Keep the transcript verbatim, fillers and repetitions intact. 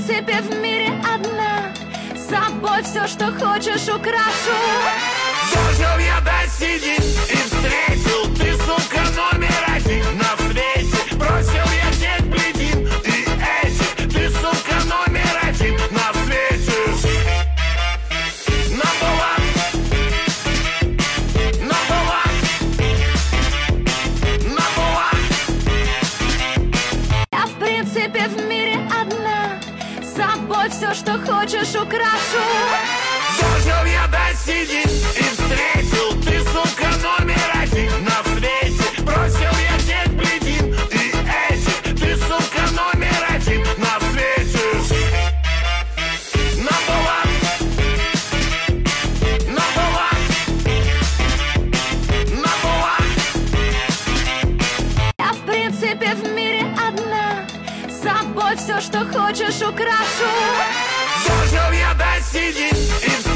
принципе в мире одна. С собой все, что хочешь, украшу. Дожил я до седин и встретил, ты, сука, номер один на свете. Бросил я тех бледин и этих, ты, сука, номер один на свете. Number one, number one, number one. Я в принципе в мире одна. С собой все, что хочешь, украшу. Дожил я до седин и встретил, ты, сука, номер один на свете. Бросил я тех бледин и этих, ты, сука, номер один на свете. Number one, number one, number one. Я в принципе в мире одна. С собой все, что хочешь, украшу. Дожил я до седин и